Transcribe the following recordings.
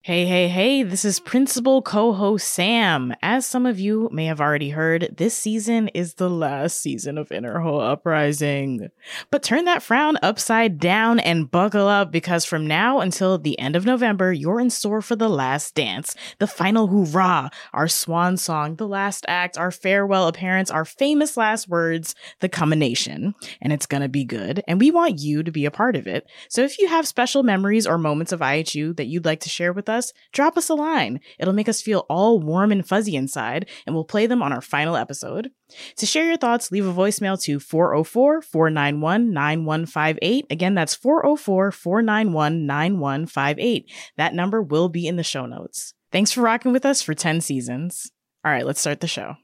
Hey, hey, hey, this is Principal Co-host Sam. As some of you may have already heard, this season is the last season of Inner Ho Uprising. But turn that frown upside down and buckle up, because from now until the end of November, you're in store for the last dance, the final hoorah, our swan song, the last act, our farewell appearance, our famous last words, the culmination. And it's gonna be good, and we want you to be a part of it. So if you have special memories or moments of IHU that you'd like to share with us, drop us a line. It'll make us feel all warm and fuzzy inside, and we'll play them on our final episode. To share your thoughts, leave a voicemail to 404-491-9158. Again, that's 404-491-9158. That number will be in the show notes. Thanks for rocking with us for 10 seasons. All right, let's start the show.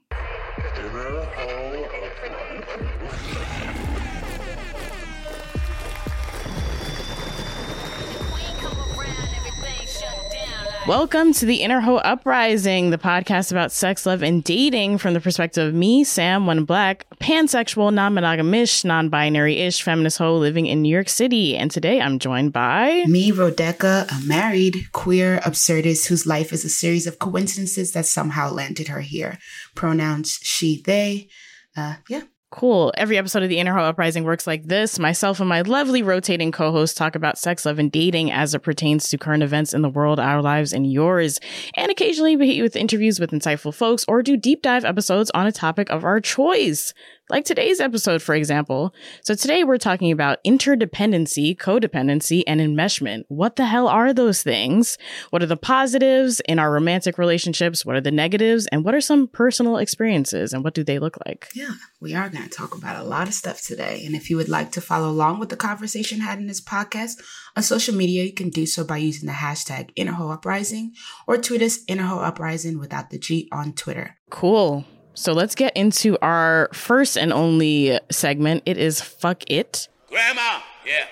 Welcome to the Inner Ho Uprising, the podcast about sex, love, and dating from the perspective of me, Sam, one black, pansexual, non-monogamish, non-binary-ish feminist hoe living in New York City. And today I'm joined by... me, Rodeka, a married, queer absurdist whose life is a series of coincidences that somehow landed her here. Pronouns she, they. Yeah. Cool. Every episode of the Inner Ho Uprising works like this. Myself and my lovely rotating co-hosts talk about sex, love, and dating as it pertains to current events in the world, our lives, and yours. And occasionally we hit you with interviews with insightful folks or do deep dive episodes on a topic of our choice. Like today's episode, for example. So today we're talking about interdependency, codependency, and enmeshment. What the hell are those things? What are the positives in our romantic relationships? What are the negatives? And what are some personal experiences? And what do they look like? Yeah, we are going to talk about a lot of stuff today. And if you would like to follow along with the conversation had in this podcast, on social media, you can do so by using the hashtag InnerHoUprising or tweet us InnerHoUprising without the G on Twitter. Cool. So let's get into our first and only segment. It is Fuck It. Grandma, yeah.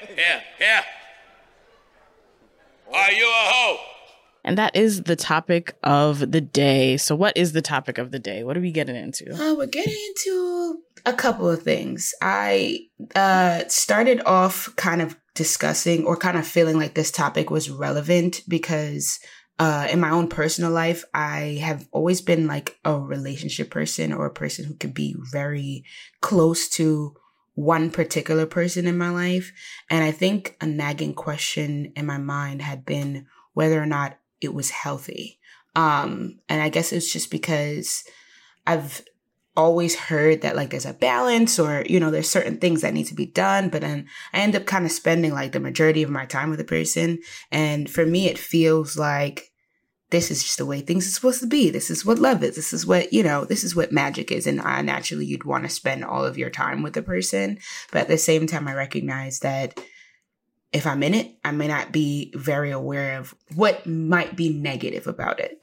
Are you a hoe? And that is the topic of the day. So what is the topic of the day? What are we getting into? We're getting into a couple of things. I started off kind of discussing or kind of feeling like this topic was relevant because in my own personal life, I have always been like a relationship person or a person who can be very close to one particular person in my life. And I think a nagging question in my mind had been whether or not it was healthy. And I guess it's just because I've always heard that like there's a balance or, you know, there's certain things that need to be done. But then I end up kind of spending like the majority of my time with a person. And for me, it feels like this is just the way things are supposed to be. This is what love is. This is what, you know, this is what magic is. And naturally, you'd want to spend all of your time with a person. But at the same time, I recognize that if I'm in it, I may not be very aware of what might be negative about it.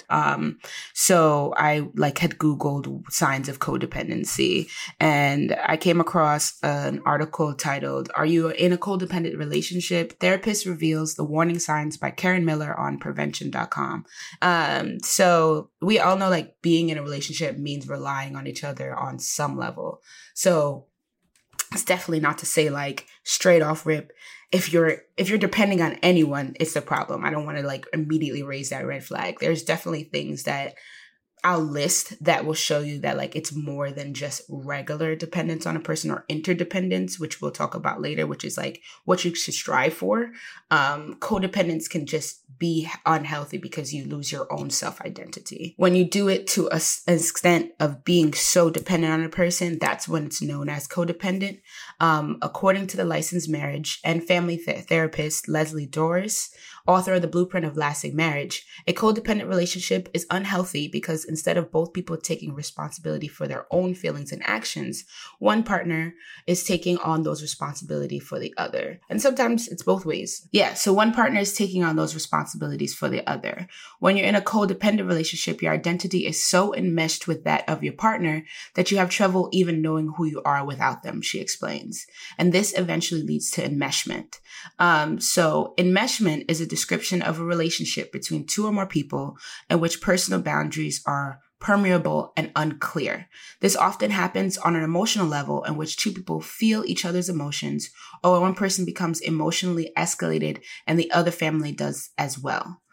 So I like had Googled signs of codependency and I came across an article titled, "Are You in a Codependent Relationship? Therapist Reveals the Warning Signs" by Karen Miller on prevention.com. So we all know like being in a relationship means relying on each other on some level. So it's definitely not to say like straight off rip, if you're depending on anyone, it's a problem. I don't want to like immediately raise that red flag. There's definitely things that I'll list that will show you that like it's more than just regular dependence on a person or interdependence, which we'll talk about later, which is like what you should strive for. Codependence can just be unhealthy because you lose your own self-identity. When you do it to an extent of being so dependent on a person, that's when it's known as codependent. According to the licensed marriage and family therapist Leslie Doris, author of The Blueprint of Lasting Marriage, a codependent relationship is unhealthy because instead of both people taking responsibility for their own feelings and actions, one partner is taking on those responsibility for the other. And sometimes it's both ways. Yeah, so one partner is taking on those responsibilities for the other. When you're in a codependent relationship, your identity is so enmeshed with that of your partner that you have trouble even knowing who you are without them, she explains. And this eventually leads to enmeshment. So enmeshment is a description of a relationship between two or more people in which personal boundaries are permeable and unclear. This often happens on an emotional level in which two people feel each other's emotions, or when one person becomes emotionally escalated and the other family does as well.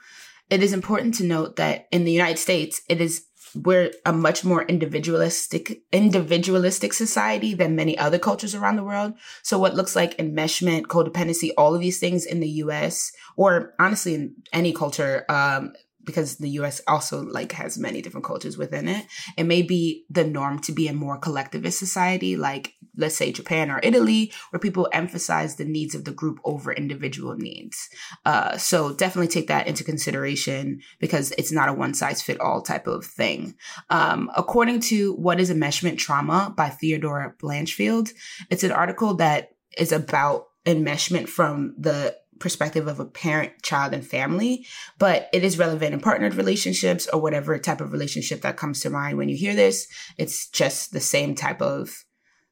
it is important to note that in the United States, we're a much more individualistic society than many other cultures around the world. So what looks like enmeshment, codependency, all of these things in the US, or honestly in any culture, because the US also like has many different cultures within it. It may be the norm to be a more collectivist society, like let's say Japan or Italy, where people emphasize the needs of the group over individual needs. So definitely take that into consideration because it's not a one size fit all type of thing. According to What is Enmeshment Trauma by Theodora Blanchfield, it's an article that is about enmeshment from the perspective of a parent, child, and family, but it is relevant in partnered relationships or whatever type of relationship that comes to mind when you hear this. It's just the same type of,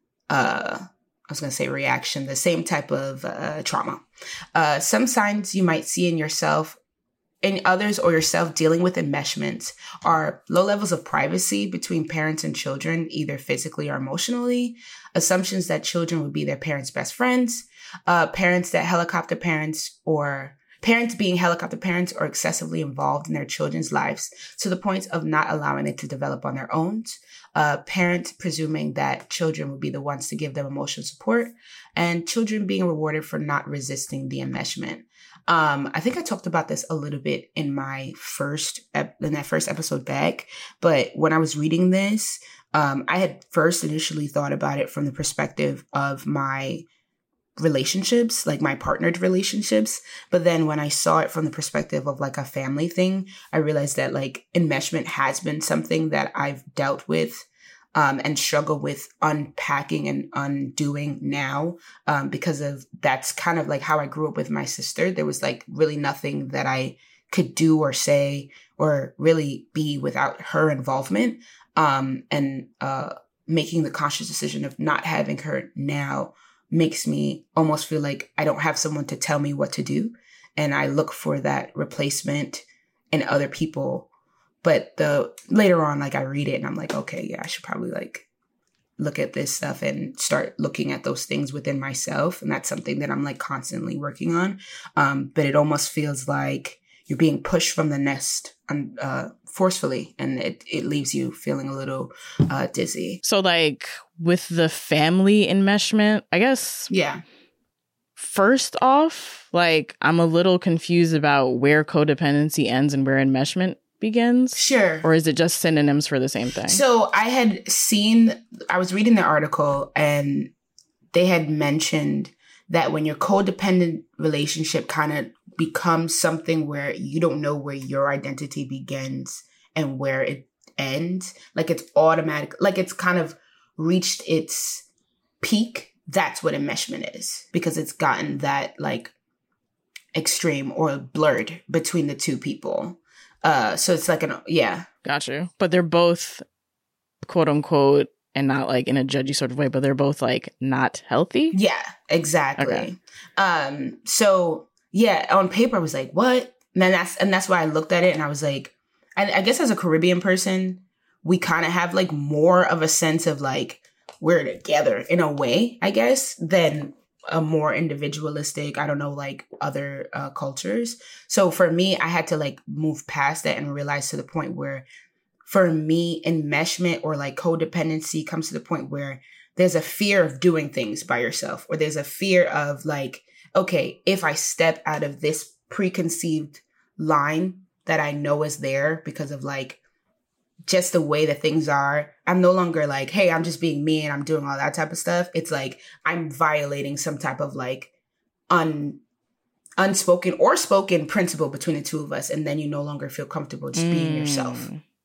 reaction, the same type of trauma. Some signs you might see in yourself, in others, or yourself dealing with enmeshment are low levels of privacy between parents and children, either physically or emotionally, assumptions that children would be their parents' best friends, parents being helicopter parents or excessively involved in their children's lives to the point of not allowing it to develop on their own, parents presuming that children would be the ones to give them emotional support, and children being rewarded for not resisting the enmeshment. I think I talked about this a little bit in that first episode back, but when I was reading this, I had first initially thought about it from the perspective of my relationships, like my partnered relationships. But then when I saw it from the perspective of like a family thing, I realized that like enmeshment has been something that I've dealt with and struggle with unpacking and undoing now, because of that's kind of like how I grew up with my sister. There was like really nothing that I could do or say or really be without her involvement. And making the conscious decision of not having her now makes me almost feel like I don't have someone to tell me what to do. And I look for that replacement in other people. But later on, like I read it and I'm like, okay, yeah, I should probably like look at this stuff and start looking at those things within myself. And that's something that I'm like constantly working on. But it almost feels like you're being pushed from the nest forcefully, and it leaves you feeling a little dizzy. So like with the family enmeshment, I guess. Yeah. First off, like I'm a little confused about where codependency ends and where enmeshment begins. Sure. Or is it just synonyms for the same thing? So I was reading the article and they had mentioned that when your codependent relationship kind of becomes something where you don't know where your identity begins and where it ends, like it's automatic, like it's kind of reached its peak, that's what enmeshment is, because it's gotten that like extreme or blurred between the two people. So it's like Got you. But they're both quote unquote, and not like in a judgy sort of way, but they're both like not healthy. Yeah, exactly. Okay. So yeah, on paper I was like, what? And that's why I looked at it and I was like, I guess as a Caribbean person, we kind of have like more of a sense of like we're together in a way, I guess, than a more individualistic, I don't know, like other cultures. So for me, I had to like move past that and realize to the point where for me, enmeshment or like codependency comes to the point where there's a fear of doing things by yourself, or there's a fear of like, okay, if I step out of this preconceived line that I know is there because of like just the way that things are, I'm no longer like, hey, I'm just being me and I'm doing all that type of stuff. It's like I'm violating some type of like unspoken or spoken principle between the two of us. And then you no longer feel comfortable just being yourself.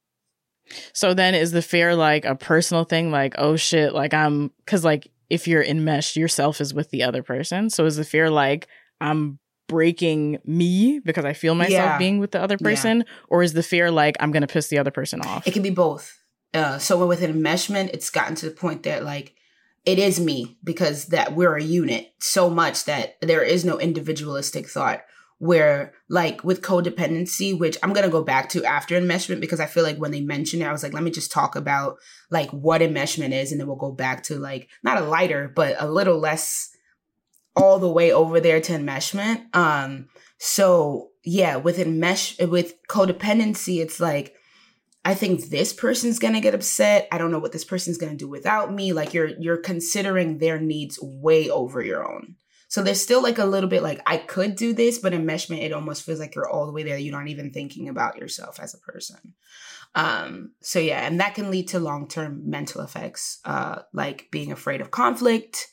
So then is the fear like a personal thing? Like, oh shit, like because like if you're enmeshed, yourself is with the other person. So is the fear like I'm breaking me because I feel myself being with the other person? Or is the fear like I'm going to piss the other person off? It can be both. So with enmeshment, it's gotten to the point that like it is me, because that we're a unit so much that there is no individualistic thought. Where like with codependency, which I'm going to go back to after enmeshment, because I feel like when they mentioned it, I was like, let me just talk about like what enmeshment is. And then we'll go back to like not a lighter, but a little less all the way over there to enmeshment. So yeah, with codependency, it's like, I think this person's going to get upset. I don't know what this person's going to do without me. Like you're considering their needs way over your own. So there's still like a little bit like, I could do this, but enmeshment, it almost feels like you're all the way there. You're not even thinking about yourself as a person. So yeah, and that can lead to long-term mental effects, like being afraid of conflict.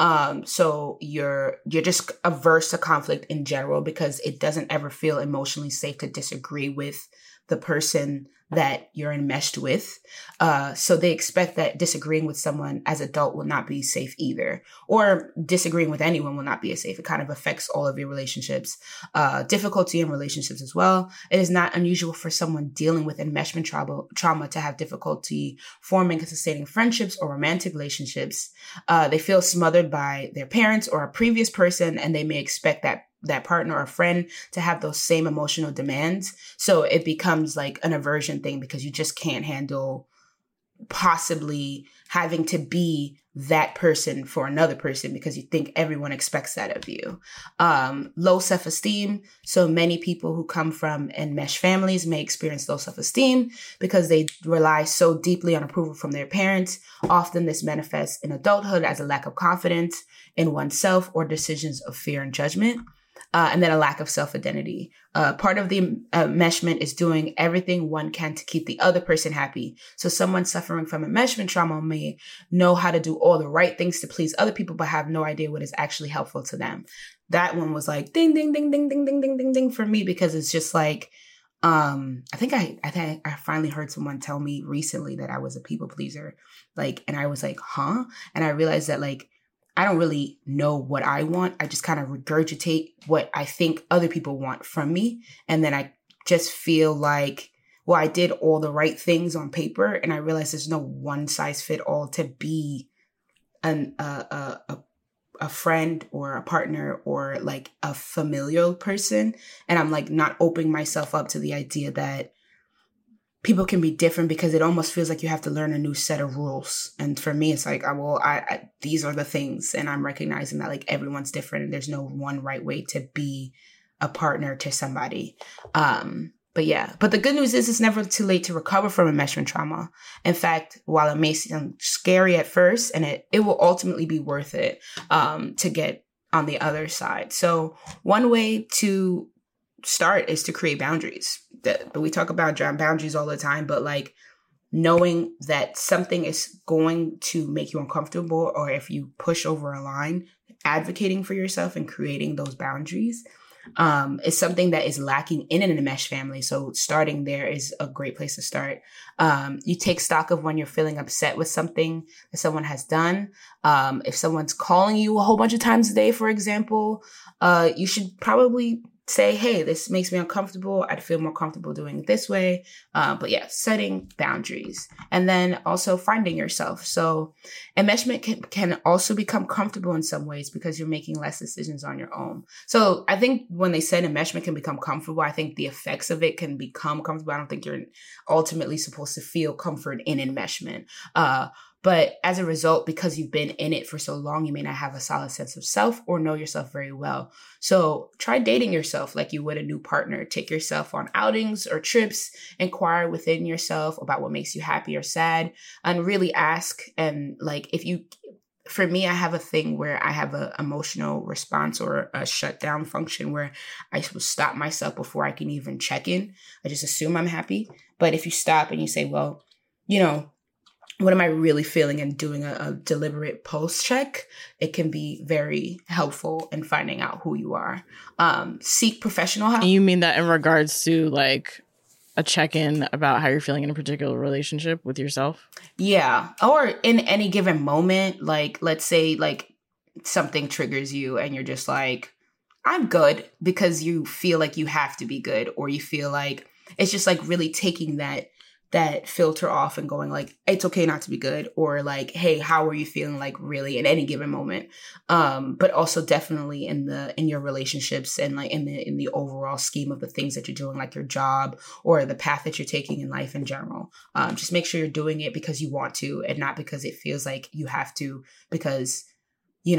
So you're just averse to conflict in general because it doesn't ever feel emotionally safe to disagree with the person that you're enmeshed with. So they expect that disagreeing with someone as adult will not be safe either, or disagreeing with anyone will not be as safe. It kind of affects all of your relationships, difficulty in relationships as well. It is not unusual for someone dealing with enmeshment trauma to have difficulty forming and sustaining friendships or romantic relationships. They feel smothered by their parents or a previous person, and they may expect that partner or friend to have those same emotional demands. So it becomes like an aversion thing because you just can't handle possibly having to be that person for another person because you think everyone expects that of you. Low self-esteem. So many people who come from enmeshed families may experience low self-esteem because they rely so deeply on approval from their parents. Often this manifests in adulthood as a lack of confidence in oneself or decisions of fear and judgment. And then a lack of self-identity. Part of the enmeshment is doing everything one can to keep the other person happy. So someone suffering from enmeshment trauma may know how to do all the right things to please other people, but have no idea what is actually helpful to them. That one was like ding, ding, ding, ding, ding, ding, ding, ding, ding for me, because it's just like, I think I finally heard someone tell me recently that I was a people pleaser. Like, and I was like, huh? And I realized that like, I don't really know what I want. I just kind of regurgitate what I think other people want from me. And then I just feel like, well, I did all the right things on paper. And I realized there's no one size fit all to be a friend or a partner or like a familial person. And I'm like not opening myself up to the idea that people can be different, because it almost feels like you have to learn a new set of rules. And for me, it's like, these are the things. And I'm recognizing that like everyone's different and there's no one right way to be a partner to somebody. But the good news is it's never too late to recover from enmeshment trauma. In fact, while it may seem scary at first, and it will ultimately be worth it to get on the other side. So one way to start is to create boundaries. But we talk about boundaries all the time, but like knowing that something is going to make you uncomfortable, or if you push over a line, advocating for yourself and creating those boundaries is something that is lacking in an enmeshed family. So starting there is a great place to start. You take stock of when you're feeling upset with something that someone has done. If someone's calling you a whole bunch of times a day, for example, you should probably say, hey, this makes me uncomfortable. I'd feel more comfortable doing it this way. But yeah, setting boundaries. And then also finding yourself. So enmeshment can also become comfortable in some ways because you're making less decisions on your own. So I think when they said enmeshment can become comfortable, I think the effects of it can become comfortable. I don't think you're ultimately supposed to feel comfort in enmeshment. But as a result, because you've been in it for so long, you may not have a solid sense of self or know yourself very well. So try dating yourself like you would a new partner. Take yourself on outings or trips, inquire within yourself about what makes you happy or sad, and really ask. And like, for me, I have a thing where I have an emotional response or a shutdown function where I will stop myself before I can even check in. I just assume I'm happy. But if you stop and you say, well, what am I really feeling, and doing a deliberate post check, it can be very helpful in finding out who you are. Seek professional help. You mean that in regards to like a check-in about how you're feeling in a particular relationship with yourself? Yeah. Or in any given moment, like let's say like something triggers you and you're just like, I'm good, because you feel like you have to be good, or you feel like it's just like really taking that filter off and going like, it's okay not to be good, or like, hey, how are you feeling like really in any given moment? But also definitely in your relationships and like in the overall scheme of the things that you're doing, like your job or the path that you're taking in life in general. Just make sure you're doing it because you want to, and not because it feels like you have to, because,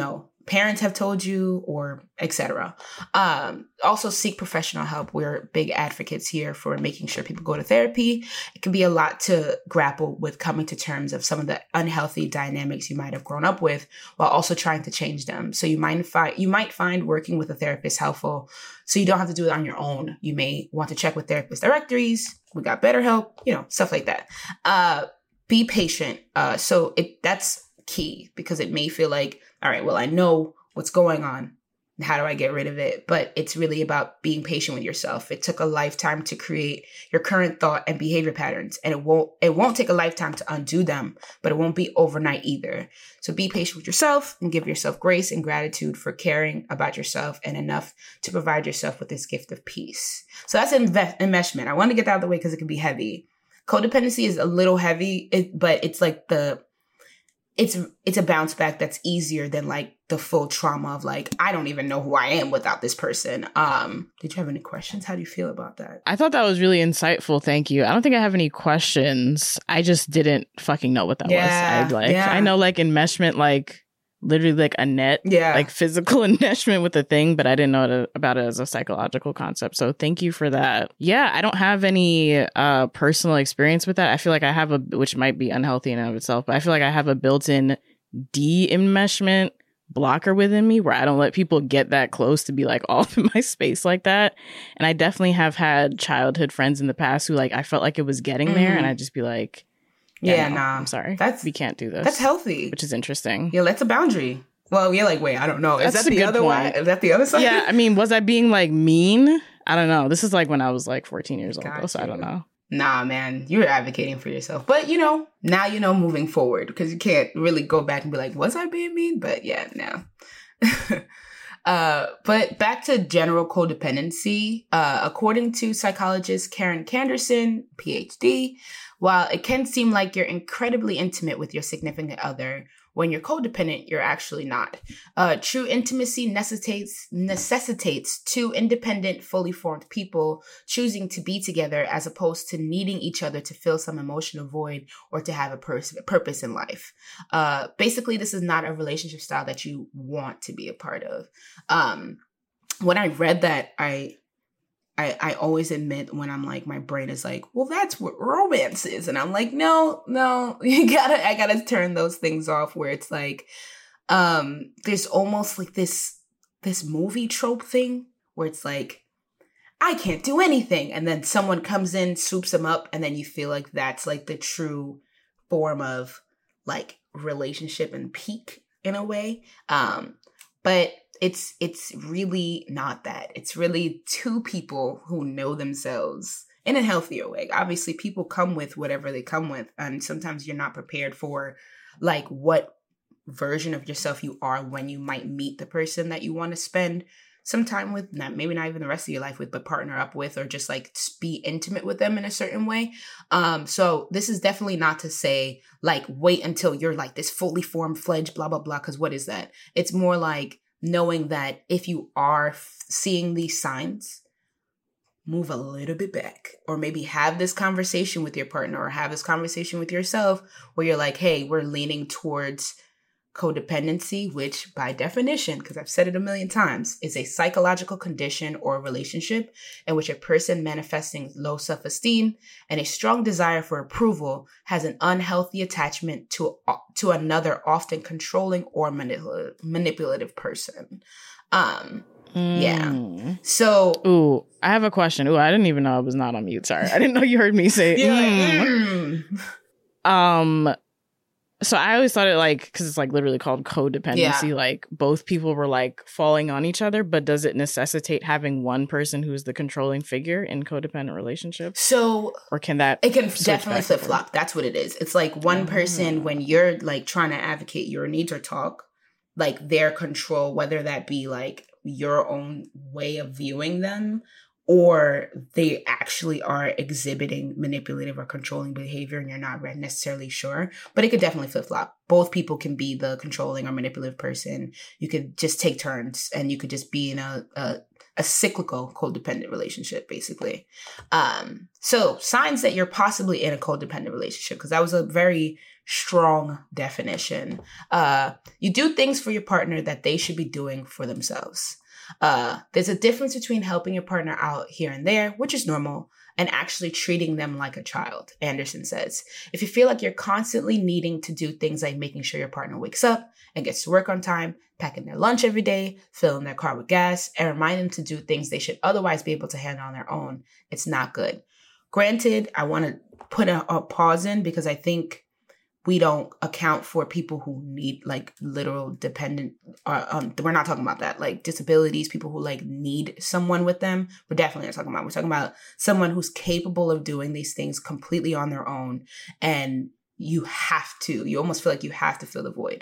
parents have told you, or etc. Also seek professional help. We're big advocates here for making sure people go to therapy. It can be a lot to grapple with coming to terms of some of the unhealthy dynamics you might have grown up with while also trying to change them. So you might find working with a therapist helpful, so you don't have to do it on your own. You may want to check with therapist directories. We got BetterHelp, stuff like that. Be patient. That's key, because it may feel like, all right, well, I know what's going on. How do I get rid of it? But it's really about being patient with yourself. It took a lifetime to create your current thought and behavior patterns, and it won't take a lifetime to undo them, but it won't be overnight either. So be patient with yourself and give yourself grace and gratitude for caring about yourself and enough to provide yourself with this gift of peace. So that's enmeshment. I want to get that out of the way because it can be heavy. Codependency is a little heavy, but it's like it's a bounce back that's easier than like the full trauma of like, I don't even know who I am without this person. Did you have any questions? How do you feel about that? I thought that was really insightful. Thank you. I don't think I have any questions. I just didn't fucking know what that was. I know like enmeshment, like literally like a net, like physical enmeshment with a thing, but I didn't know about it as a psychological concept. So thank you for that. Yeah, I don't have any personal experience with that. I feel like I have which might be unhealthy in and of itself, but I feel like I have a built-in de-enmeshment blocker within me where I don't let people get that close to be like all up in my space like that. And I definitely have had childhood friends in the past who like I felt like it was getting there, and I'd just be like, I'm sorry. We can't do this. That's healthy. Which is interesting. Yeah, that's a boundary. Well, you're like, wait, I don't know. Is that the other one? Is that the other side? Yeah, I mean, was I being like mean? I don't know. This is like when I was like 14 years old, so I don't know. Nah, man, you were advocating for yourself. But, now moving forward, because you can't really go back and be like, was I being mean? But yeah, no. But back to general codependency. According to psychologist Karen Kanderson, PhD, while it can seem like you're incredibly intimate with your significant other, when you're codependent, you're actually not. True intimacy necessitates two independent, fully formed people choosing to be together as opposed to needing each other to fill some emotional void or to have a purpose in life. Basically, this is not a relationship style that you want to be a part of. When I read that, I always admit when I'm like, my brain is like, well, that's what romance is. And I'm like, no, I gotta turn those things off where it's like, there's almost like this movie trope thing where it's like, I can't do anything. And then someone comes in, swoops them up. And then you feel like that's like the true form of like relationship and peak in a way. But it's really not that. It's really two people who know themselves in a healthier way. Obviously, people come with whatever they come with, and sometimes you're not prepared for like what version of yourself you are when you might meet the person that you want to spend some time with, maybe not even the rest of your life with, but partner up with, or just like be intimate with them in a certain way. So this is definitely not to say like wait until you're like this fully formed fledged blah blah blah, because what is that? It's more like knowing that if you are seeing these signs, move a little bit back, or maybe have this conversation with your partner or have this conversation with yourself where you're like, hey, we're leaning towards codependency, which by definition, because I've said it a million times, is a psychological condition or relationship in which a person manifesting low self-esteem and a strong desire for approval has an unhealthy attachment to another, often controlling or manipulative person. Yeah. So. Ooh, I have a question. Ooh, I didn't even know I was not on mute. Sorry. I didn't know you heard me say So I always thought it like, because it's like literally called codependency, like both people were like falling on each other, but does it necessitate having one person who's the controlling figure in codependent relationships? So, or can that? It can definitely flip flop. That's what it is. It's like one person, when you're like trying to advocate your needs or talk, like their control, whether that be like your own way of viewing them or they actually are exhibiting manipulative or controlling behavior and you're not necessarily sure. But it could definitely flip-flop. Both people can be the controlling or manipulative person. You could just take turns and you could just be in a cyclical codependent relationship, basically. So signs that you're possibly in a codependent relationship, because that was a very strong definition. You do things for your partner that they should be doing for themselves. There's a difference between helping your partner out here and there, which is normal, and actually treating them like a child, Anderson says. If you feel like you're constantly needing to do things like making sure your partner wakes up and gets to work on time, packing their lunch every day, filling their car with gas, and remind them to do things they should otherwise be able to handle on their own, it's not good. Granted, I want to put a pause in because I think we don't account for people who need like literal dependent, we're not talking about that, like disabilities, people who like need someone with them. We're definitely not talking about, we're talking about someone who's capable of doing these things completely on their own. And you almost feel like you have to fill the void.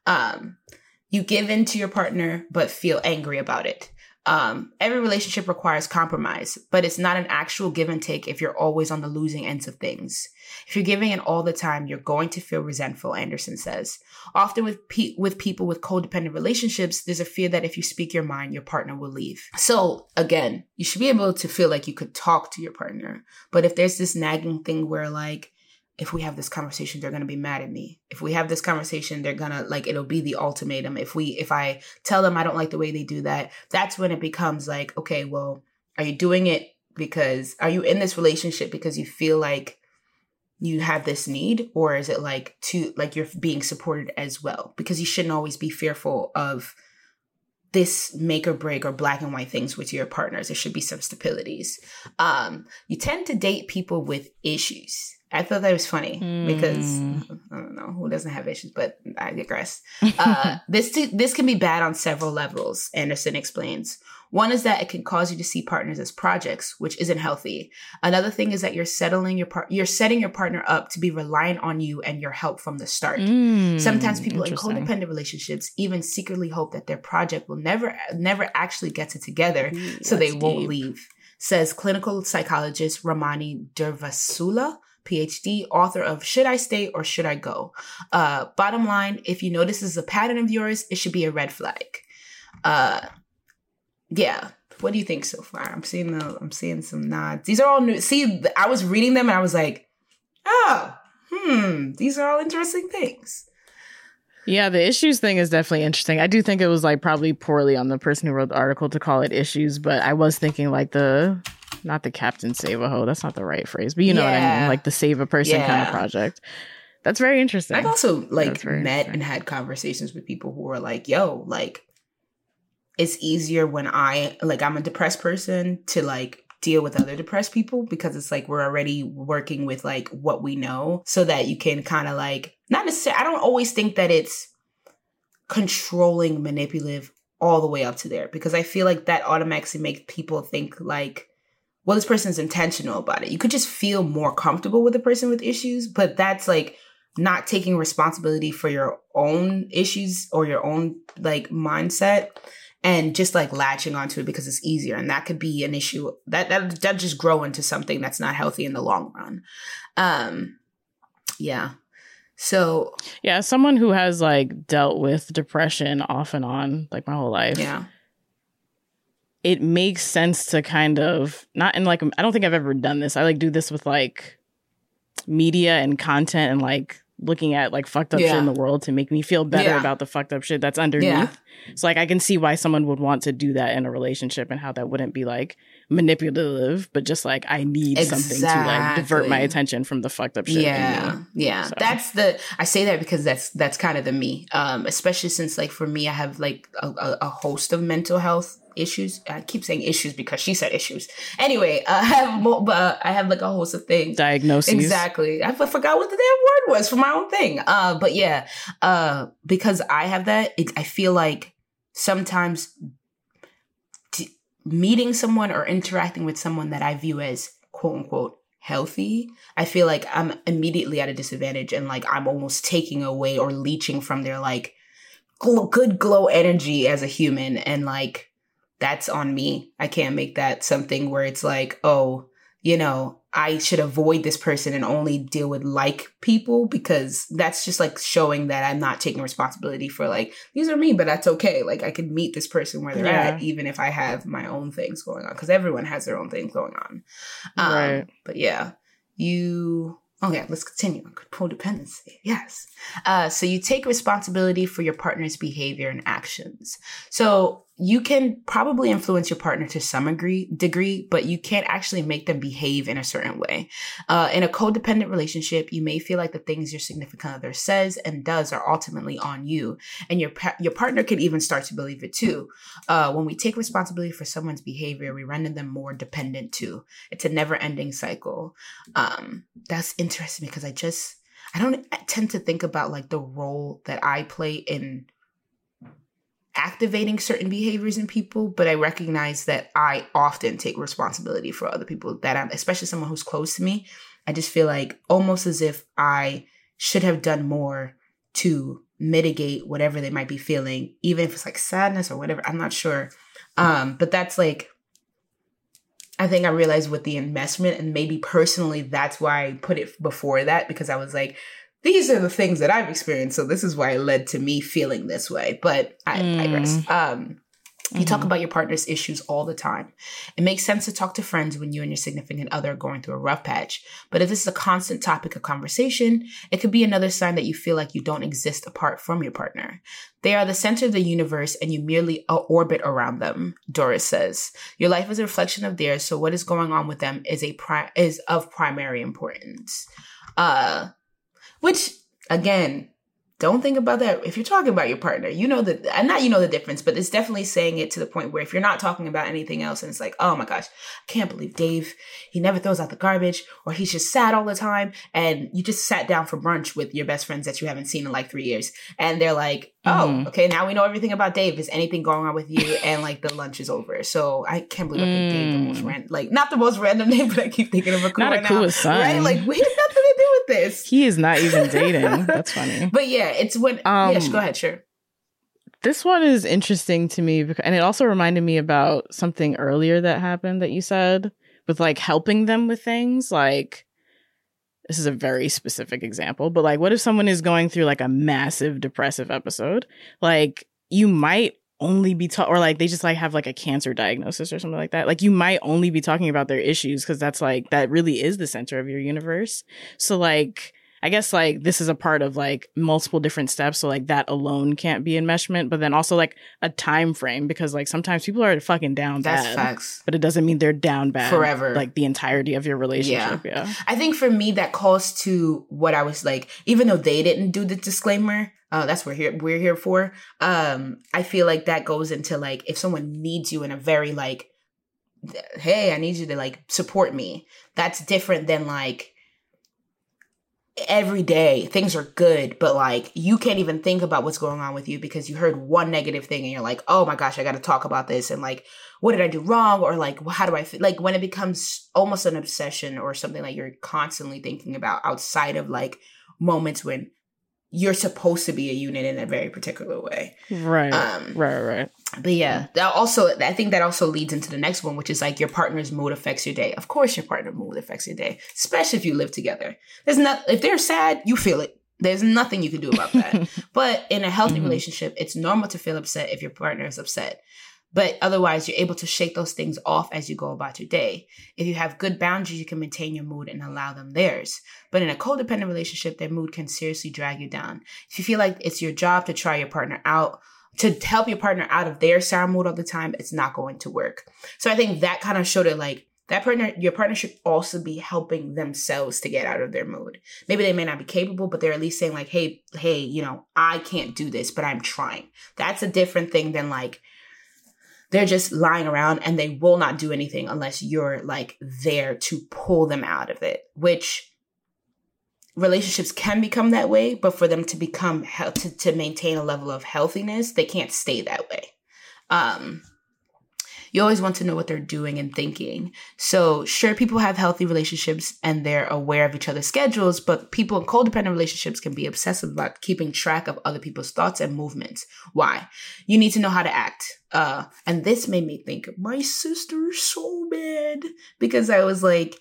You give in to your partner, but feel angry about it. Every relationship requires compromise, but it's not an actual give and take if you're always on the losing ends of things. If you're giving in all the time, you're going to feel resentful, Anderson says. Often with people with codependent relationships, there's a fear that if you speak your mind, your partner will leave. So again, you should be able to feel like you could talk to your partner. But if there's this nagging thing where like, if we have this conversation, they're going to be mad at me. If we have this conversation, they're going to like, it'll be the ultimatum. If I tell them I don't like the way they do that, that's when it becomes like, okay, well, are you doing it are you in this relationship because you feel like you have this need, or is it like you're being supported as well? Because you shouldn't always be fearful of this make or break or black and white things with your partners. There should be some stabilities. You tend to date people with issues. I thought that was funny because I don't know who doesn't have issues, but I digress. This can be bad on several levels, Anderson explains. One is that it can cause you to see partners as projects, which isn't healthy. Another thing is that you're setting your partner up to be reliant on you and your help from the start. Sometimes people in codependent relationships even secretly hope that their project will never actually get it together, so they won't leave, says clinical psychologist Ramani Durvasula, PhD, author of Should I Stay or Should I Go? Bottom line, if you notice this is a pattern of yours, it should be a red flag. Yeah. What do you think so far? I'm seeing some nods. These are all new. See, I was reading them and I was like, these are all interesting things. Yeah, the issues thing is definitely interesting. I do think it was like probably poorly on the person who wrote the article to call it issues, but I was thinking like not the Captain Save a Ho, that's not the right phrase, but you know what I mean, like the save a person kind of project. That's very interesting. I've also met and had conversations with people who are like, yo, like it's easier when I'm a depressed person to like deal with other depressed people because it's like we're already working with like what we know, so that you can kind of like, not necessarily, I don't always think that it's controlling, manipulative all the way up to there, because I feel like that automatically makes people think like, well, this person's intentional about it. You could just feel more comfortable with a person with issues, but that's like not taking responsibility for your own issues or your own like mindset and just like latching onto it because it's easier. And that could be an issue that just grow into something that's not healthy in the long run. Yeah. So yeah, someone who has like dealt with depression off and on like my whole life. Yeah. It makes sense to kind of not in like, I don't think I've ever done this. I like do this with like media and content and like looking at like fucked up shit in the world to make me feel better about the fucked up shit that's underneath. Yeah. So like I can see why someone would want to do that in a relationship and how that wouldn't be like manipulative, but just like I need something to like divert my attention from the fucked up shit. Yeah. Yeah. So. I say that because that's kind of the me. Especially since like for me, I have like a host of mental health issues. I keep saying issues because she said issues. Anyway, I have like a host of things. Diagnoses. Exactly. I forgot what the damn word was for my own thing. But yeah, because I have that, I feel like sometimes meeting someone or interacting with someone that I view as quote unquote healthy, I feel like I'm immediately at a disadvantage and like I'm almost taking away or leeching from their like good glow energy as a human and like that's on me. I can't make that something where it's like, oh, you know, I should avoid this person and only deal with like people, because that's just like showing that I'm not taking responsibility for like, these are me, but that's okay. Like I can meet this person where they're at, even if I have my own things going on, because everyone has their own things going on. Right. But yeah, okay, let's continue on codependency. Yes. So you take responsibility for your partner's behavior and actions. So you can probably influence your partner to some degree, but you can't actually make them behave in a certain way. In a codependent relationship, you may feel like the things your significant other says and does are ultimately on you. And your partner can even start to believe it too. When we take responsibility for someone's behavior, we render them more dependent too. It's a never-ending cycle. That's interesting because I don't tend to think about like the role that I play in activating certain behaviors in people, but I recognize that I often take responsibility for other people especially someone who's close to me. I just feel like almost as if I should have done more to mitigate whatever they might be feeling, even if it's like sadness or whatever. I'm not sure. But that's like, I think I realized with the investment, and maybe personally, that's why I put it before that, because I was like, these are the things that I've experienced. So this is why it led to me feeling this way. But I digress. You talk about your partner's issues all the time. It makes sense to talk to friends when you and your significant other are going through a rough patch. But if this is a constant topic of conversation, it could be another sign that you feel like you don't exist apart from your partner. They are the center of the universe and you merely orbit around them, Doris says. Your life is a reflection of theirs, so what is going on with them is of primary importance. Which, again, don't think about that. If you're talking about your partner, you know the difference, but it's definitely saying it to the point where if you're not talking about anything else and it's like, oh my gosh, I can't believe Dave, he never throws out the garbage, or he's just sad all the time, and you just sat down for brunch with your best friends that you haven't seen in like 3 years, and they're like, oh, okay, now we know everything about Dave. Is anything going on with you? And like the lunch is over. So I can't believe I picked Dave, the most random, like not the most random name, but I keep thinking of a cool not a cool son. Right? Like we have nothing to do with this. He is not even dating. That's funny. But yeah, it's when yes, go ahead, sure. This one is interesting to me, and it also reminded me about something earlier that happened that you said with like helping them with things. Like, this is a very specific example, but like, what if someone is going through like a massive depressive episode? Like, you might only be or like they just like have like a cancer diagnosis or something like that. Like, you might only be talking about their issues because that's like, that really is the center of your universe. So like, I guess like this is a part of like multiple different steps. So like that alone can't be enmeshment, but then also like a time frame, because like sometimes people are fucking down bad. That's facts. But it doesn't mean they're down bad forever. Like the entirety of your relationship. Yeah. I think for me that calls to what I was like, even though they didn't do the disclaimer, that's what we're here for. I feel like that goes into like if someone needs you in a very like, hey, I need you to like support me. That's different than like, every day things are good, but like you can't even think about what's going on with you because you heard one negative thing and you're like, oh my gosh, I got to talk about this, and like, what did I do wrong, or like, how do I feel? Like when it becomes almost an obsession or something like you're constantly thinking about outside of like moments when you're supposed to be a unit in a very particular way. Right. Right. But yeah, I think that also leads into the next one, which is like your partner's mood affects your day. Of course, your partner's mood affects your day, especially if you live together. If they're sad, you feel it. There's nothing you can do about that. But in a healthy relationship, it's normal to feel upset if your partner is upset. But otherwise, you're able to shake those things off as you go about your day. If you have good boundaries, you can maintain your mood and allow them theirs. But in a codependent relationship, their mood can seriously drag you down. If you feel like it's your job to try your partner out, to help your partner out of their sour mood all the time, it's not going to work. So I think that kind of showed it like, your partner should also be helping themselves to get out of their mood. Maybe they may not be capable, but they're at least saying like, hey, I can't do this, but I'm trying. That's a different thing than like, they're just lying around and they will not do anything unless you're like there to pull them out of it, which relationships can become that way. But for them to become to maintain a level of healthiness, they can't stay that way. You always want to know what they're doing and thinking. So sure, people have healthy relationships and they're aware of each other's schedules, but people in codependent relationships can be obsessive about keeping track of other people's thoughts and movements. Why? You need to know how to act. And this made me think of my sister so bad, because I was like,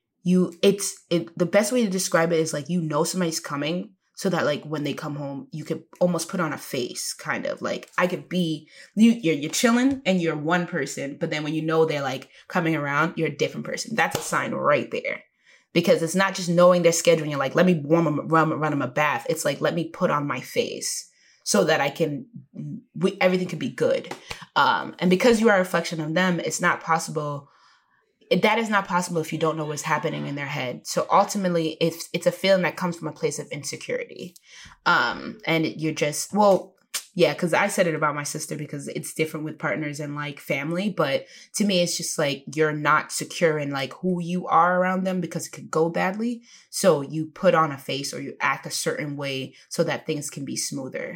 the best way to describe it is like, you know, somebody's coming, so that like when they come home, you could almost put on a face, kind of like I could be, you're chilling and you're one person, but then when you know they're like coming around, you're a different person. That's a sign right there, because it's not just knowing their schedule and you're like, let me run them a bath. It's like, let me put on my face so that everything can be good. And because you are a reflection of them, it's not possible. That is not possible if you don't know what's happening in their head. So ultimately, it's a feeling that comes from a place of insecurity. And you're just, because I said it about my sister because it's different with partners and like family. But to me, it's just like you're not secure in like who you are around them because it could go badly. So you put on a face or you act a certain way so that things can be smoother.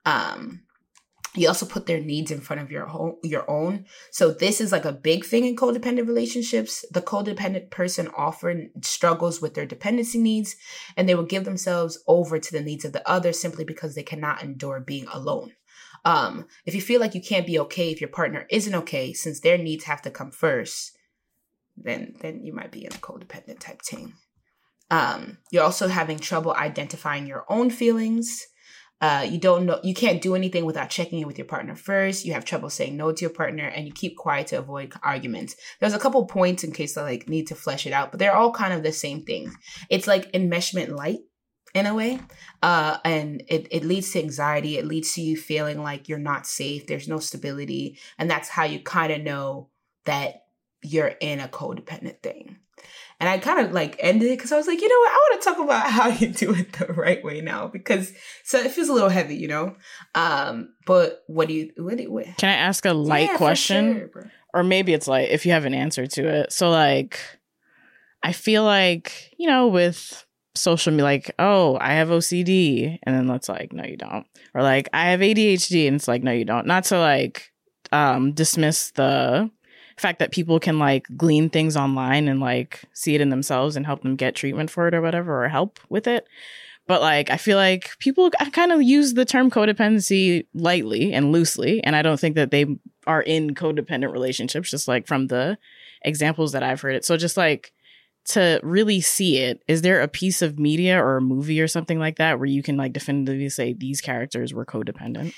You also put their needs in front of your own. So this is like a big thing in codependent relationships. The codependent person often struggles with their dependency needs, and they will give themselves over to the needs of the other simply because they cannot endure being alone. If you feel like you can't be okay if your partner isn't okay, since their needs have to come first, then you might be in a codependent type thing. You're also having trouble identifying your own feelings. You can't do anything without checking in with your partner first. You have trouble saying no to your partner, and you keep quiet to avoid arguments. There's a couple points in case I like need to flesh it out, but they're all kind of the same thing. It's like enmeshment light in a way. And it leads to anxiety. It leads to you feeling like you're not safe. There's no stability. And that's how you kind of know that you're in a codependent thing. And I kind of like ended it because I was like, you know what? I want to talk about how you do it the right way now, because so it feels a little heavy, you know? But what can I ask a light question? Sure, or maybe it's like, if you have an answer to it. So like, I feel like, you know, with social media, like, oh, I have OCD. And then it's like, no, you don't. Or like, I have ADHD. And it's like, no, you don't. Not to like dismiss the fact that people can like glean things online and like see it in themselves and help them get treatment for it or whatever, or help with it. But like, I feel like people kind of use the term codependency lightly and loosely. And I don't think that they are in codependent relationships, just like from the examples that I've heard it. So just like to really see it, is there a piece of media or a movie or something like that where you can like definitively say these characters were codependent?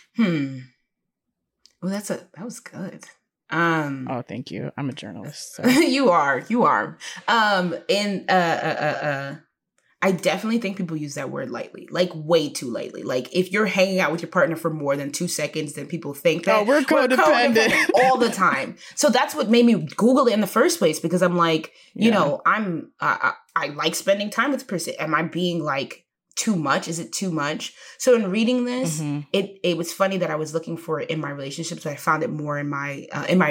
Well, that was good. Oh, thank you. I'm a journalist. So. You are. I definitely think people use that word lightly, like way too lightly. Like if you're hanging out with your partner for more than 2 seconds, then people think that we're codependent all the time. So that's what made me Google it in the first place, because I'm like, you know, I like spending time with the person. Am I being like too much? Is it too much? So in reading this, it was funny that I was looking for it in my relationships, but I found it more in my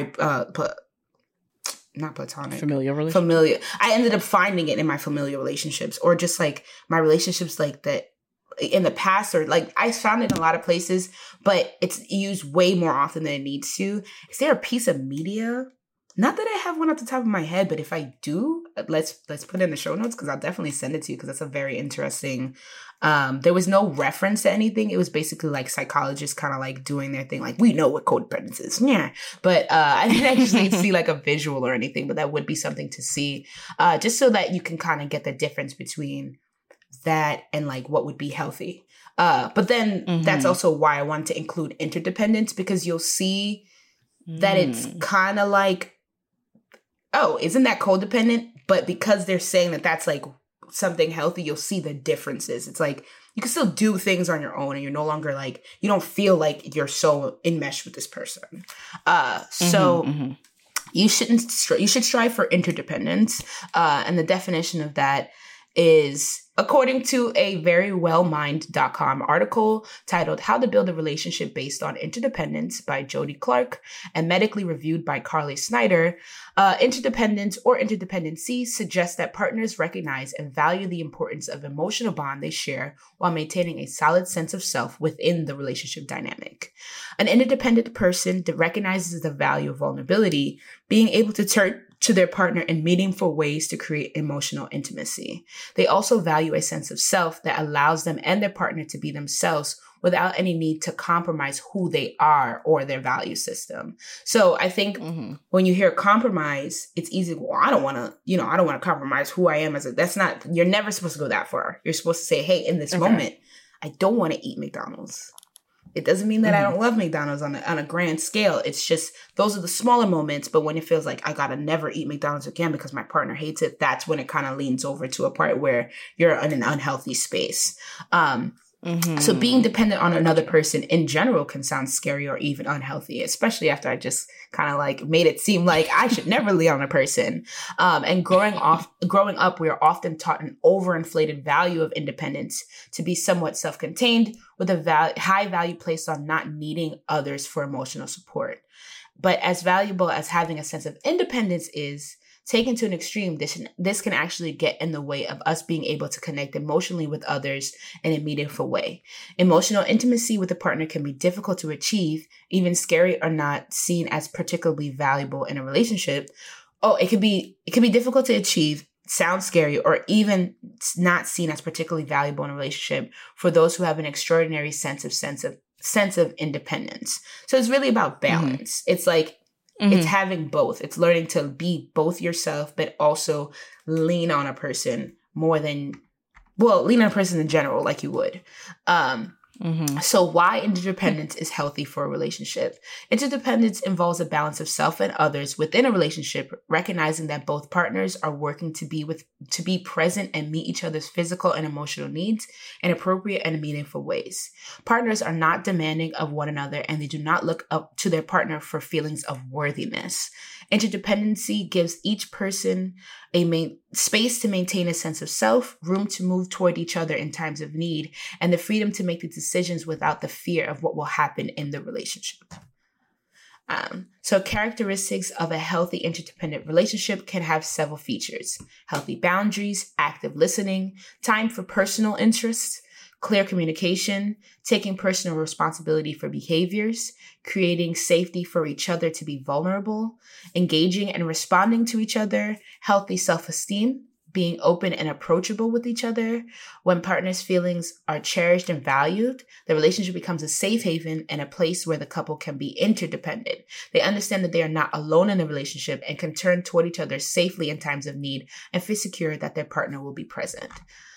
not platonic, familial relationship. I ended up finding it in my familial relationships, or just like my relationships like that in the past, or like I found it in a lot of places, but it's used way more often than it needs to. Is there a piece of media? Not that I have one off the top of my head, but if I do, let's put it in the show notes, because I'll definitely send it to you, because that's a very interesting. There was no reference to anything. It was basically like psychologists kind of like doing their thing, like, we know what codependence is. Yeah. But I didn't actually see like a visual or anything, but that would be something to see, just so that you can kind of get the difference between that and like what would be healthy. But then that's also why I wanted to include interdependence, because you'll see that it's kind of like, oh, isn't that codependent? But because they're saying that that's like something healthy, you'll see the differences. It's like you can still do things on your own, and you're no longer like, you don't feel like you're so enmeshed with this person. You should strive for interdependence. And the definition of that is, according to a verywellmind.com article titled How to Build a Relationship Based on Interdependence by Jody Clark and medically reviewed by Carly Snyder, interdependence or interdependency suggests that partners recognize and value the importance of emotional bond they share while maintaining a solid sense of self within the relationship dynamic. An interdependent person that recognizes the value of vulnerability, being able to turn to their partner in meaningful ways to create emotional intimacy. They also value a sense of self that allows them and their partner to be themselves without any need to compromise who they are or their value system. So I think when you hear compromise, it's easy. Well, I don't want to compromise who I am you're never supposed to go that far. You're supposed to say, hey, in this moment, I don't want to eat McDonald's. It doesn't mean that I don't love McDonald's on a grand scale. It's just those are the smaller moments. But when it feels like I gotta never eat McDonald's again because my partner hates it, that's when it kind of leans over to a part where you're in an unhealthy space. So being dependent on another person in general can sound scary or even unhealthy, especially after I just kind of like made it seem like I should never lean on a person. And growing up, we are often taught an overinflated value of independence to be somewhat self-contained with a high value placed on not needing others for emotional support. But as valuable as having a sense of independence is, taken to an extreme, this can actually get in the way of us being able to connect emotionally with others in a meaningful way. Emotional intimacy with a partner can be difficult to achieve, even scary or not seen as particularly valuable in a relationship. It can be difficult to achieve, sound scary, or even not seen as particularly valuable in a relationship for those who have an extraordinary sense of independence. So it's really about balance. It's like, it's having both. It's learning to be both yourself, but also lean on a person lean on a person in general, like you would. So why interdependence is healthy for a relationship? Interdependence involves a balance of self and others within a relationship, recognizing that both partners are working to be present and meet each other's physical and emotional needs in appropriate and meaningful ways. Partners are not demanding of one another, and they do not look up to their partner for feelings of worthiness. Interdependency gives each person space to maintain a sense of self, room to move toward each other in times of need, and the freedom to make the decisions without the fear of what will happen in the relationship. So characteristics of a healthy interdependent relationship can have several features: healthy boundaries, active listening, time for personal interests, clear communication, taking personal responsibility for behaviors, creating safety for each other to be vulnerable, engaging and responding to each other, healthy self-esteem, being open and approachable with each other. When partners' feelings are cherished and valued, the relationship becomes a safe haven and a place where the couple can be interdependent. They understand that they are not alone in the relationship and can turn toward each other safely in times of need and feel secure that their partner will be present.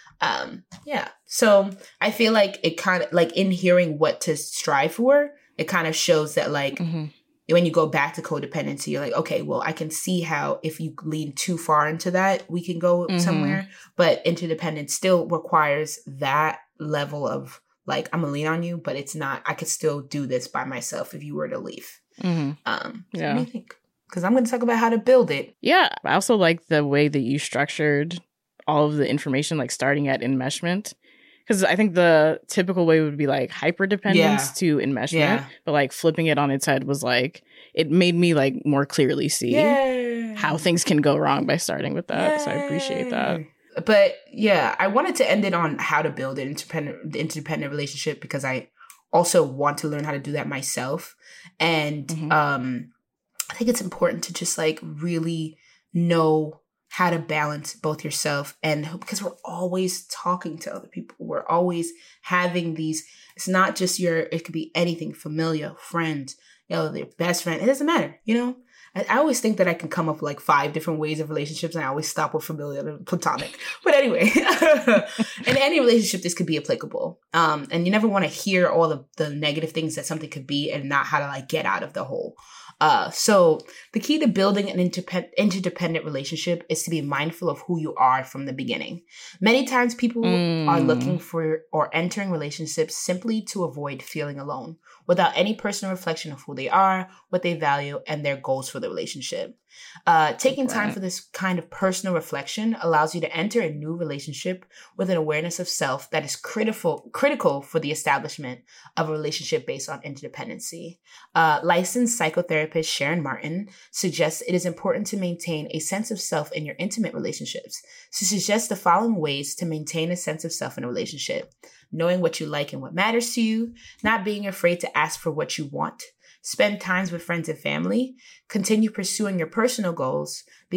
So I feel like it kind of like in hearing what to strive for, it kind of shows that like when you go back to codependency, you're like, okay, well, I can see how if you lean too far into that, we can go somewhere. But interdependence still requires that level of like, I'm gonna lean on you, but it's not, I could still do this by myself if you were to leave. What do you think? Because I'm going to talk about how to build it. Yeah. I also like the way that you structured all of the information, like starting at enmeshment. Because I think the typical way would be like hyperdependence to enmeshment, but like flipping it on its head was like, it made me like more clearly see how things can go wrong by starting with that. So I appreciate that. But yeah, I wanted to end it on how to build an interdependent relationship because I also want to learn how to do that myself. And I think it's important to just like really know how to balance both yourself and because we're always talking to other people. We're always having these, it's not just it could be anything, familiar, friends, their best friend. It doesn't matter, I always think that I can come up with like 5 different ways of relationships and I always stop with familiar and platonic. But anyway, in any relationship, this could be applicable. And you never want to hear all the negative things that something could be and not how to like get out of the hole. So the key to building an interdependent relationship is to be mindful of who you are from the beginning. Many times people are looking for or entering relationships simply to avoid feeling alone, without any personal reflection of who they are, what they value, and their goals for the relationship. Taking time for this kind of personal reflection allows you to enter a new relationship with an awareness of self that is critical for the establishment of a relationship based on interdependency. Licensed psychotherapist Sharon Martin suggests it is important to maintain a sense of self in your intimate relationships. She suggests the following ways to maintain a sense of self in a relationship: knowing what you like and what matters to you, not being afraid to ask for what you want, spend times with friends and family, continue pursuing your personal goals, be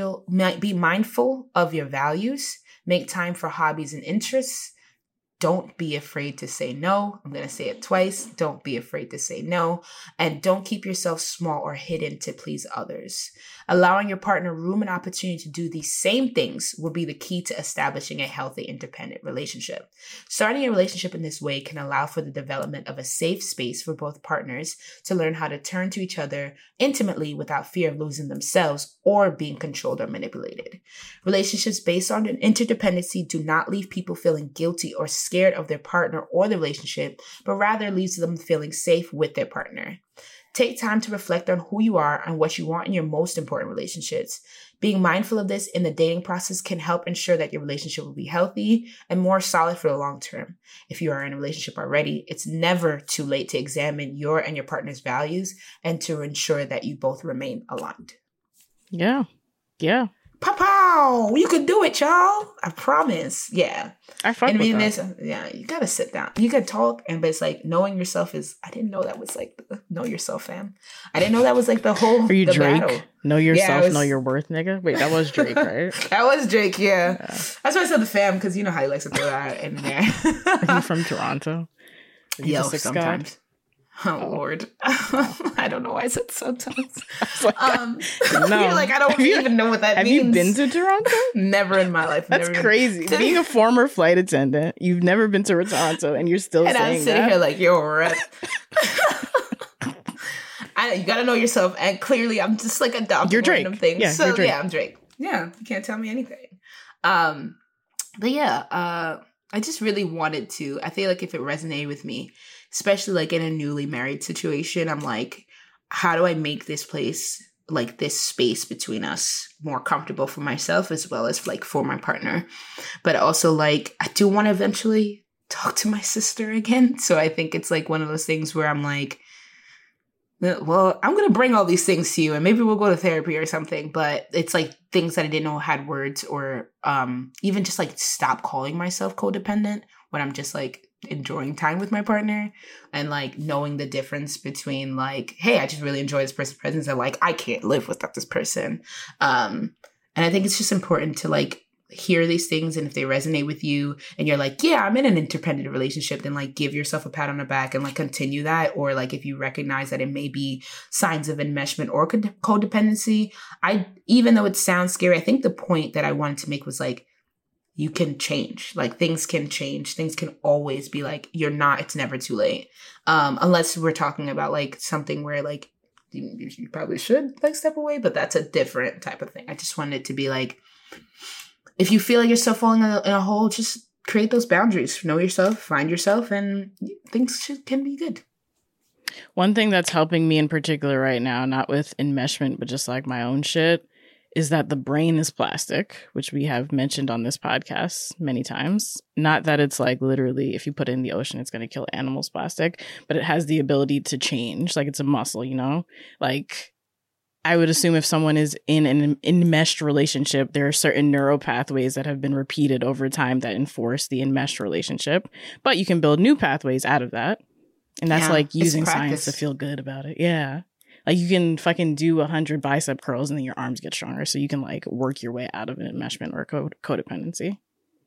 mindful of your values, make time for hobbies and interests. Don't be afraid to say no. I'm going to say it twice. Don't be afraid to say no. And don't keep yourself small or hidden to please others. Allowing your partner room and opportunity to do these same things will be the key to establishing a healthy, independent relationship. Starting a relationship in this way can allow for the development of a safe space for both partners to learn how to turn to each other intimately without fear of losing themselves or being controlled or manipulated. Relationships based on an interdependency do not leave people feeling guilty or scared of their partner or the relationship, but rather leaves them feeling safe with their partner. Take time to reflect on who you are and what you want in your most important relationships. Being mindful of this in the dating process can help ensure that your relationship will be healthy and more solid for the long term. If you are in a relationship already, it's never too late to examine your and your partner's values and to ensure that you both remain aligned. Yeah. Yeah. Pow! You can do it, y'all. I promise. Yeah. I fuck with that. Yeah, you gotta sit down. You can talk, but it's like knowing yourself is. I didn't know that was like know yourself, fam. I didn't know that was like the whole. Are you Drake? Battle. Know yourself, know your worth, nigga. Wait, that was Drake, right? That was Drake. Yeah. That's why I said the fam, because you know how he likes to throw that in there. Are you from Toronto? Yo, sometimes. God? Oh, Lord. I don't know why I said sometimes. No. You're like, I don't even know what that means. Have you been to Toronto? Never in my life. That's crazy. Being a former flight attendant, you've never been to Toronto and you're still saying that. And I'm sitting here like, yo, rep. You gotta know yourself. And clearly I'm just like adopting random things. Yeah, so yeah, I'm Drake. Yeah, you can't tell me anything. But yeah, I just really wanted to. I feel like if it resonated with me, especially like in a newly married situation, I'm like, how do I make this place, like this space between us, more comfortable for myself as well as like for my partner? But also like, I do want to eventually talk to my sister again. So I think it's like one of those things where I'm like, well, I'm going to bring all these things to you and maybe we'll go to therapy or something. But it's like things that I didn't know had words, or even just like stop calling myself codependent when I'm just like enjoying time with my partner, and like knowing the difference between like, hey, I just really enjoy this person's presence, and like I can't live without this person. And I think it's just important to like hear these things, and if they resonate with you and you're like, yeah, I'm in an interdependent relationship, then like give yourself a pat on the back and like continue that. Or like if you recognize that it may be signs of enmeshment or codependency, even though it sounds scary, I think the point that I wanted to make was like, you can change. Like things can change. Things can always be like, it's never too late. Unless we're talking about like something where like you probably should like step away, but that's a different type of thing. I just wanted it to be like, if you feel like you're still falling in a hole, just create those boundaries. Know yourself, find yourself, and things can be good. One thing that's helping me in particular right now, not with enmeshment, but just like my own shit, is that the brain is plastic, which we have mentioned on this podcast many times. Not that it's like literally if you put it in the ocean, it's going to kill animals plastic, but it has the ability to change. Like it's a muscle, you know? Like I would assume if someone is in an enmeshed relationship, there are certain neural pathways that have been repeated over time that enforce the enmeshed relationship, but you can build new pathways out of that. And that's like using science to feel good about it. Yeah. Like you can fucking do 100 bicep curls and then your arms get stronger. So you can like work your way out of an enmeshment or codependency.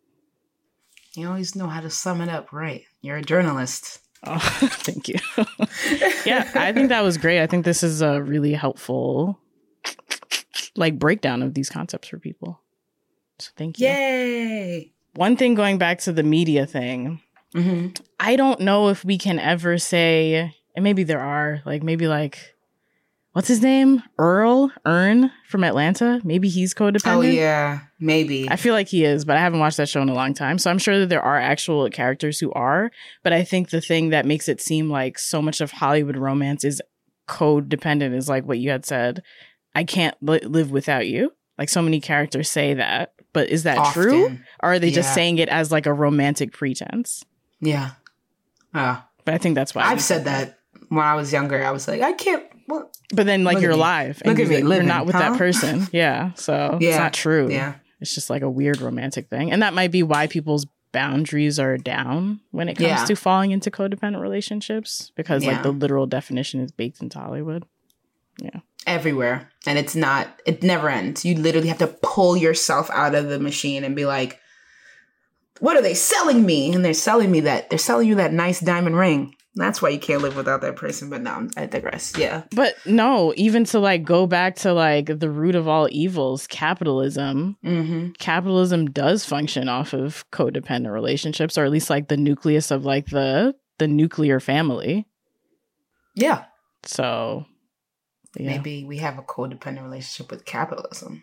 You always know how to sum it up, right? You're a journalist. Oh, thank you. Yeah, I think that was great. I think this is a really helpful like breakdown of these concepts for people. So thank you. Yay! One thing going back to the media thing, I don't know if we can ever say, and maybe there are, like maybe like, what's his name? Earn from Atlanta. Maybe he's codependent. Oh, yeah. Maybe. I feel like he is, but I haven't watched that show in a long time. So I'm sure that there are actual characters who are. But I think the thing that makes it seem like so much of Hollywood romance is codependent is like what you had said. I can't live without you. Like so many characters say that, but is that Often. true? Or are they just Yeah. saying it as like a romantic pretense? Yeah. But I think that's why I've said that when I was younger. I was like, I can't. Well, But then like Look you're at me. alive. Look at me you're living, not with huh? that person. Yeah. So Yeah. it's not true. Yeah. It's just like a weird romantic thing. And that might be why people's boundaries are down when it comes Yeah. to falling into codependent relationships, because Yeah. like the literal definition is baked into Hollywood. Yeah. Everywhere. And it's not, it never ends. You literally have to pull yourself out of the machine and be like, what are they selling me? And they're selling you that nice diamond ring. That's why you can't live without that person. But no, I digress. Yeah. But no, even to like go back to like the root of all evils, capitalism. Mm-hmm. Capitalism does function off of codependent relationships, or at least like the nucleus of like the nuclear family. Yeah. So yeah. Maybe we have a codependent relationship with capitalism.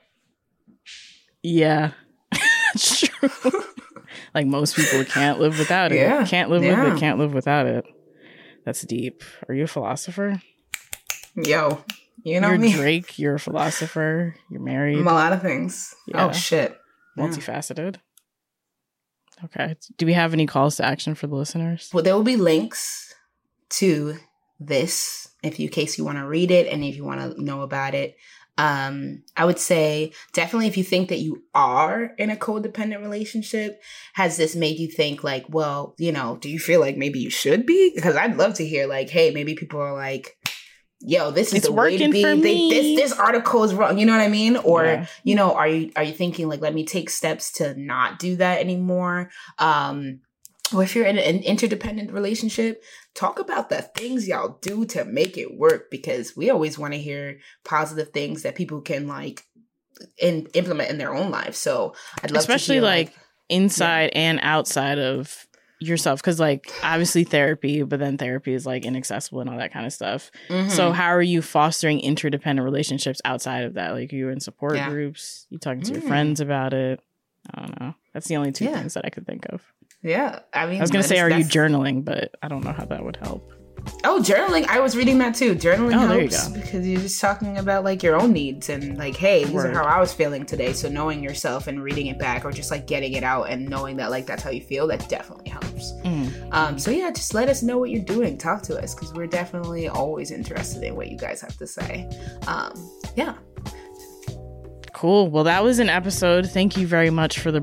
Yeah. That's true. Like most people can't live without it. Yeah. Can't live with Yeah. it. Can't live without it. That's deep. Are you a philosopher? Yo, you know You're me. Drake. You're a philosopher. You're married. I'm a lot of things. Yeah. Oh, shit. Yeah. Multifaceted. Okay. Do we have any calls to action for the listeners? Well, there will be links to this in case you want to read it and if you want to know about it. I would say definitely if you think that you are in a codependent relationship, has this made you think like, well, you know, do you feel like maybe you should be? Because I'd love to hear like, hey, maybe people are like, yo, this is It's the way to working be. for me. This article is wrong. You know what I mean? Or, Yeah. you know, are you thinking like, let me take steps to not do that anymore? Or if you're in an interdependent relationship, talk about the things y'all do to make it work, because we always want to hear positive things that people can like implement in their own lives. So I'd love Especially to hear, like inside and outside of yourself, because like obviously therapy, but then therapy is like inaccessible and all that kind of stuff. Mhm. So how are you fostering interdependent relationships outside of that? Like you in support Yeah. groups, you talking to your Mm. friends about it? I don't know. That's the only two Yeah. things that I could think of. Yeah, I mean, I was gonna say, are you that's- journaling? But I don't know how that would help. Oh, journaling. I was reading that too. Journaling Oh, there you helps go. because you're just talking about like your own needs and like, hey, these Word. are how I was feeling today. So knowing yourself and reading it back, or just like getting it out and knowing that like that's how you feel, that definitely helps. So yeah, just let us know what you're doing. Talk to us because we're definitely always interested in what you guys have to say. Yeah. Cool. Well, that was an episode. Thank you very much for the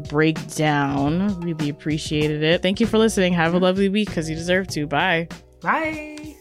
breakdown. Really appreciated it. Thank you for listening. Have a lovely week because you deserve to. Bye. Bye.